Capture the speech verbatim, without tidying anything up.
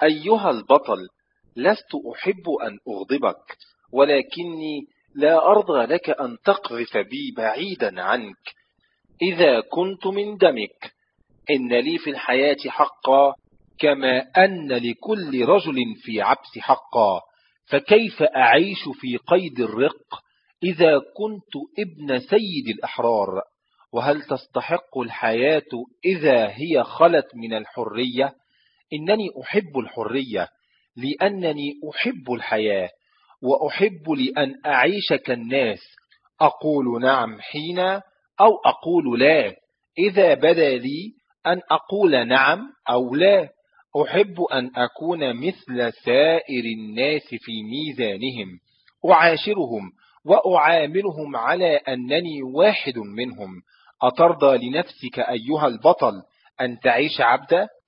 أيها البطل، لست أحب أن أغضبك، ولكني لا أرضى لك أن تقذف بي بعيدا عنك. إذا كنت من دمك، إن لي في الحياة حقا، كما أن لكل رجل في عبس حقا، فكيف أعيش في قيد الرق إذا كنت ابن سيد الأحرار؟ وهل تستحق الحياة إذا هي خلت من الحرية؟ إنني أحب الحرية لأنني أحب الحياة، وأحب لأن أعيش كالناس، أقول نعم حين أو أقول لا إذا بدا لي أن أقول نعم أو لا. أحب أن أكون مثل سائر الناس في ميزانهم، أعاشرهم وأعاملهم على أنني واحد منهم. أترضى لنفسك أيها البطل أن تعيش عبدا؟